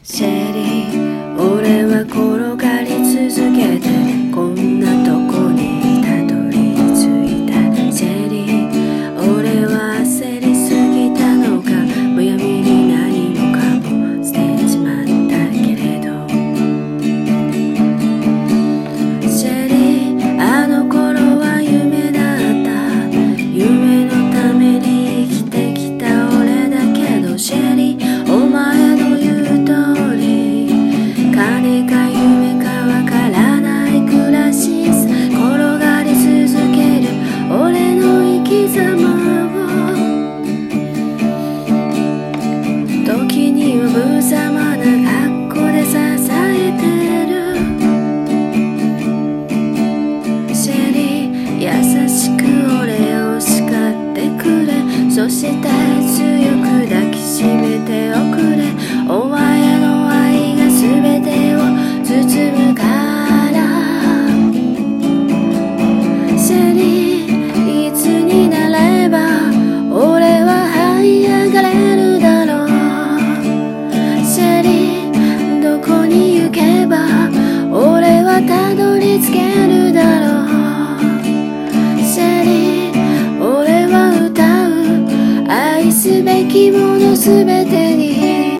シェリー、俺は転がり続けてこんなとこにたどり着いた。シェリー、俺は焦りすぎたのか、むやみに何もかも捨てちまったけれど、シェリー、あの頃は夢だった。夢のために生きてきた俺だけど、シェリー、お前の言う通り金か夢かわからないクラシス、転がり続ける俺の生き様を、時には無様な格好で支えてる。シェリー、優しく俺を叱ってくれ、そして強く抱きしめておくれ。お前の愛が全てを包むから。シェリー、いつになれば俺は這い上がれるだろう。シェリー、どこに行けば俺はたどり着けるだろう。シェリー、俺は歌う愛すべきものすべて